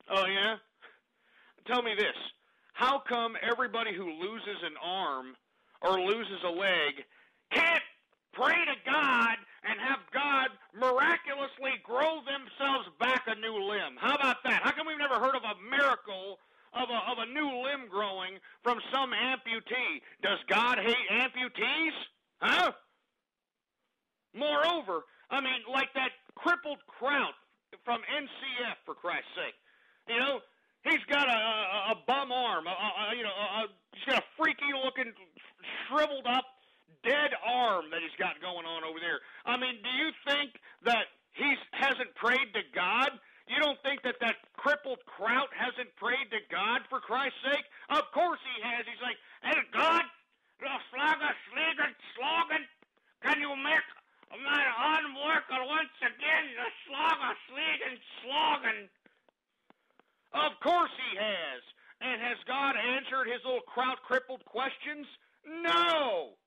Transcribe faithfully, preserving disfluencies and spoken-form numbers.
Oh, yeah? Tell me this. How come everybody who loses an arm or loses a leg can't pray to God and have God miraculously grow themselves back a new limb? How about that? How come we've never heard of a miracle of a, of a new limb growing from some amputee? Does God hate amputees? Huh? Moreover, I mean, like that crippled Kraut from N C F, for Christ's sake. You know, he's got a, a, a bum arm. A, a, you know, a, he's got a freaky-looking, shriveled-up, dead arm that he's got going on over there. I mean, do you think that he hasn't prayed to God? You don't think that that crippled Kraut hasn't prayed to God, for Christ's sake? Of course he has. He's like, hey, God, Slager, Slager, Slogan, can you make my arm work once again? Slager, Slagen, Slogan. Of course he has. And has God answered his little Kraut crippled questions? No.